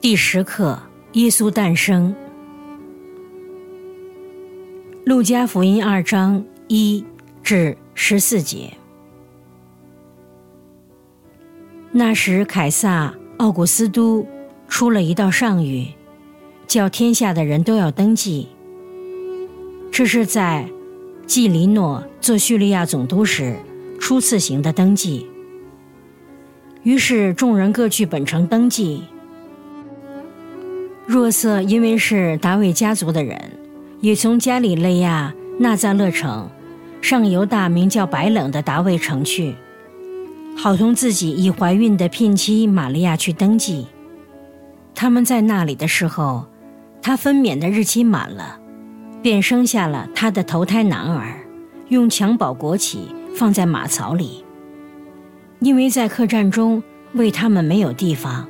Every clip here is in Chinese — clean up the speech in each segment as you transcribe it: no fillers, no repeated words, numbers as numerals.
第10课，耶稣诞生。路加福音2章1至14节。那时凯撒奥古斯都出了一道上谕，叫天下的人都要登记。这是在季黎诺做叙利亚总督时初次行的登记。于是众人各去本城登记。若瑟因为是达味家族的人，也从加里肋亚纳匝勒城上犹大名叫白冷的达味城去，好同自己已怀孕的聘妻玛利亚去登记。他们在那里的时候，他分娩的日期满了，便生下了他的头胎男儿，用襁褓裹起，放在马槽里，因为在客栈中为他们没有地方。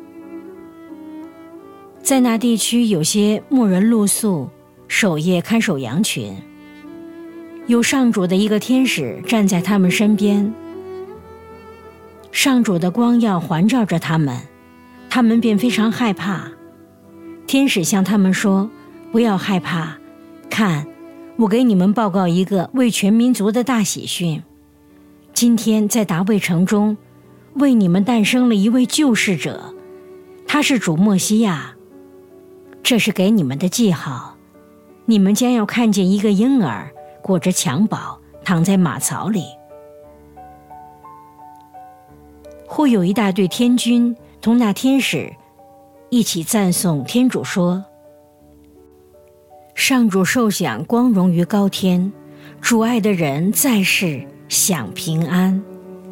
在那地区有些牧人露宿，守夜看守羊群。有上主的一个天使站在他们身边，上主的光耀环照着他们，他们便非常害怕。天使向他们说：不要害怕，看，我给你们报告一个为全民族的大喜讯。今天在达味城中为你们诞生了一位救世者，他是主默西亚。这是给你们的记号，你们将要看见一个婴儿裹着襁褓躺在马槽里。忽有一大队天军同那天使一起赞颂天主说：上主受享光荣于高天，主爱的人在世享平安。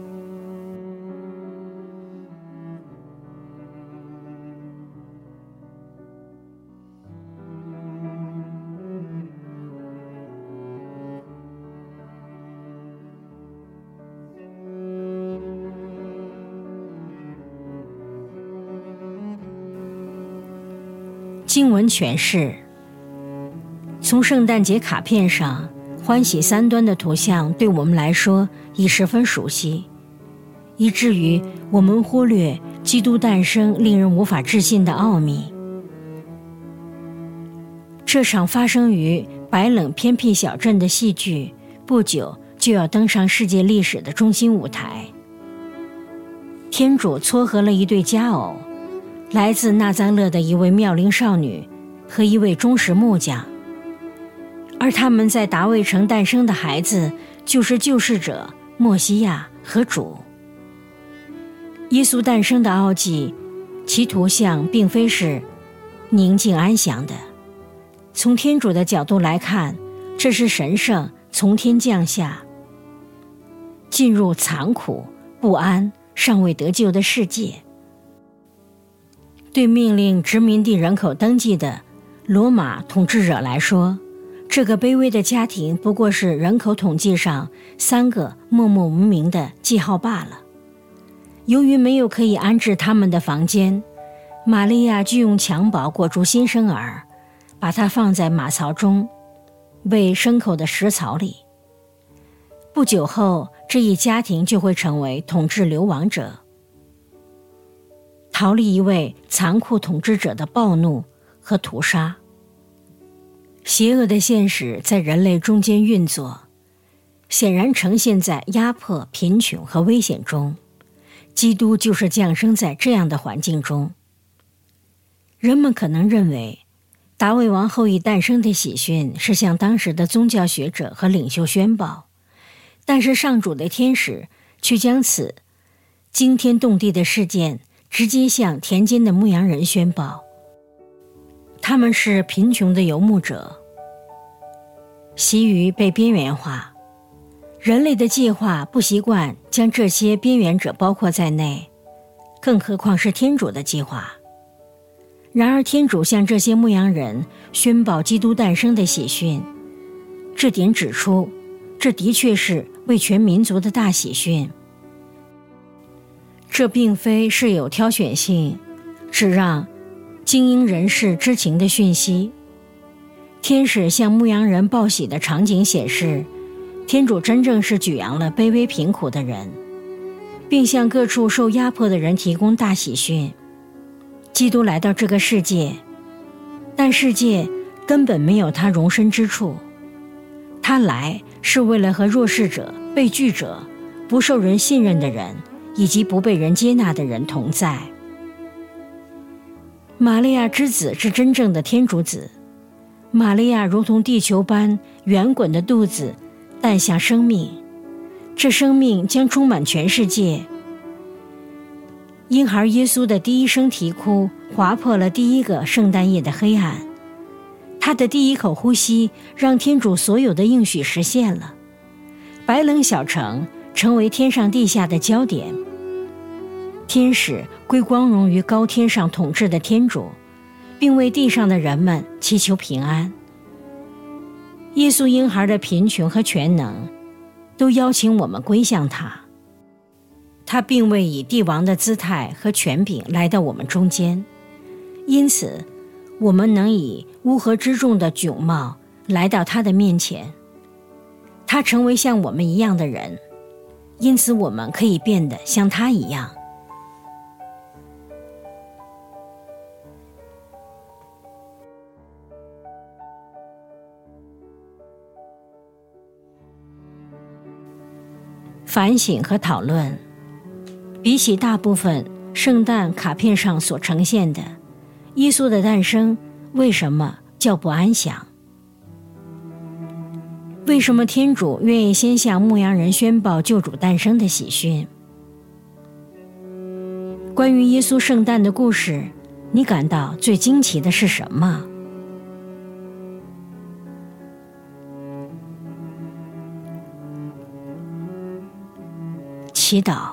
经文诠释：从圣诞节卡片上欢喜三端的图像对我们来说已十分熟悉，以至于我们忽略基督诞生令人无法置信的奥秘。这场发生于白冷偏僻小镇的戏剧不久就要登上世界历史的中心舞台。天主撮合了一对佳偶，来自纳匝勒的一位妙龄少女和一位忠实木匠，而他们在达味城诞生的孩子就是救世者默西亚和主。耶稣诞生的奥迹，其图像并非是宁静安详的，从天主的角度来看，这是神圣从天降下，进入残酷不安尚未得救的世界。对命令殖民地人口登记的罗马统治者来说，这个卑微的家庭不过是人口统计上3个默默无名的记号罢了。由于没有可以安置他们的房间，玛利亚就用襁褓裹住新生儿，把它放在马槽中，喂牲口的食槽里。不久后，这一家庭就会成为统治流亡者，逃离一位残酷统治者的暴怒和屠杀。邪恶的现实在人类中间运作，显然呈现在压迫、贫穷和危险中。基督就是降生在这样的环境中。人们可能认为达味王后裔诞生的喜讯是向当时的宗教学者和领袖宣报，但是上主的天使却将此惊天动地的事件直接向田间的牧羊人宣报。他们是贫穷的游牧者，习于被边缘化。人类的计划不习惯将这些边缘者包括在内，更何况是天主的计划。然而天主向这些牧羊人宣报基督诞生的喜讯，这点指出，这的确是为全民族的大喜讯。这并非是有挑选性，只让精英人士知情的讯息。天使向牧羊人报喜的场景显示，天主真正是举扬了卑微贫苦的人，并向各处受压迫的人提供大喜讯。 基督来到这个世界，但世界根本没有他容身之处。他来是为了和弱势者、被拒者、不受人信任的人以及不被人接纳的人同在。玛利亚之子是真正的天主子，玛利亚如同地球般圆滚的肚子诞下生命，这生命将充满全世界。婴孩耶稣的第一声啼哭划破了第一个圣诞夜的黑暗，他的第一口呼吸让天主所有的应许实现了。白冷小城成为天上地下的焦点，天使归光荣于高天上统治的天主，并为地上的人们祈求平安。耶稣婴孩的贫穷和全能都邀请我们归向他，他并未以帝王的姿态和权柄来到我们中间，因此我们能以乌合之众的窘貌来到他的面前。他成为像我们一样的人，因此我们可以变得像他一样。反省和讨论。比起大部分圣诞卡片上所呈现的，耶稣的诞生为什么较不安详？为什么天主愿意先向牧羊人宣报救主诞生的喜讯？关于耶稣圣诞的故事，你感到最惊奇的是什么？祈祷。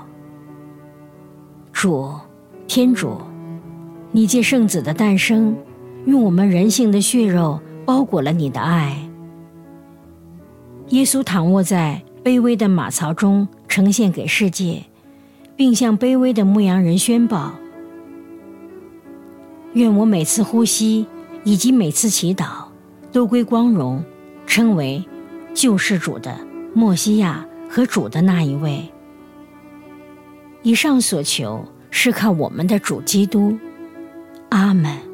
主，天主，你借圣子的诞生，用我们人性的血肉包裹了你的爱。耶稣躺卧在卑微的马槽中呈现给世界，并向卑微的牧羊人宣报。愿我每次呼吸以及每次祈祷都归光荣，称为救世主的默西亚和主的那一位。以上所求是靠我们的主基督。阿们。